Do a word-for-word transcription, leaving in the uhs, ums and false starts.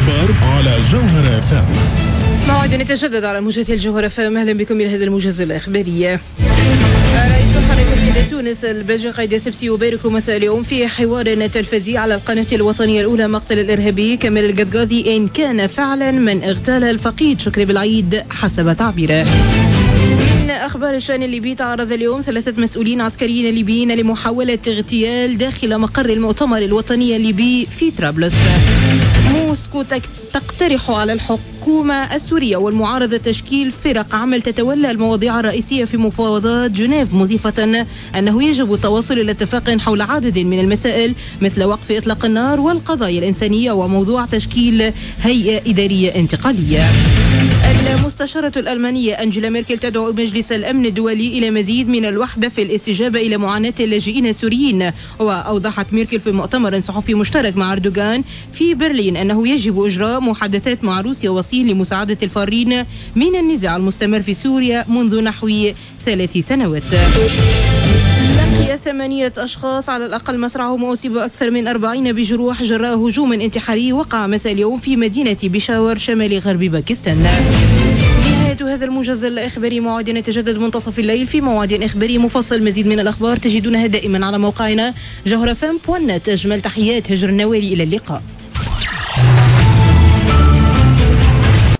الأخبار على جوهر اف ام. موعد نتجدد على موجة الجوهر اف ام. أهلا بكم إلى هذا الموجز الإخباري. رئيس محافظة تونس الباجي قايد سبسي يبارك مساء اليوم في حوار تلفزي على القناة الوطنية الأولى مقتل الإرهابي كمال القدقاضي إن كان فعلا من اغتال الفقيد شكري بالعيد حسب تعبيره. من أخبار الشأن الليبي، تعرض اليوم ثلاثة مسؤولين عسكريين ليبيين لمحاولة اغتيال داخل مقر المؤتمر الوطني الليبي في طرابلس. موسكو تقترح على الحكومة السورية والمعارضة تشكيل فرق عمل تتولى المواضيع الرئيسية في مفاوضات جنيف، مضيفة أنه يجب التواصل إلى اتفاق حول عدد من المسائل مثل وقف إطلاق النار والقضايا الإنسانية وموضوع تشكيل هيئة إدارية انتقالية. المستشارة الألمانية أنجيلا ميركل تدعو مجلس الأمن الدولي إلى مزيد من الوحدة في الاستجابة إلى معاناة اللاجئين السوريين. وأوضحت ميركل في مؤتمر صحفي مشترك مع أردوغان في برلين أنه يجب إجراء محادثات مع روسيا والصين لمساعدة الفارين من النزاع المستمر في سوريا منذ نحو ثلاث سنوات. لقي ثمانية أشخاص على الأقل مسرعهم وأصيب أكثر من أربعين بجروح جراء هجوم انتحاري وقع مساء اليوم في مدينة بيشاور شمال غرب باكستان. نهاية هذا الموجز الإخباري. موعدنا يتجدد منتصف الليل في موعد إخباري مفصل. مزيد من الأخبار تجدونها دائما على موقعنا جوهر اف ام دوت نت. أجمل تحيات هجر النوالي، إلى اللقاء.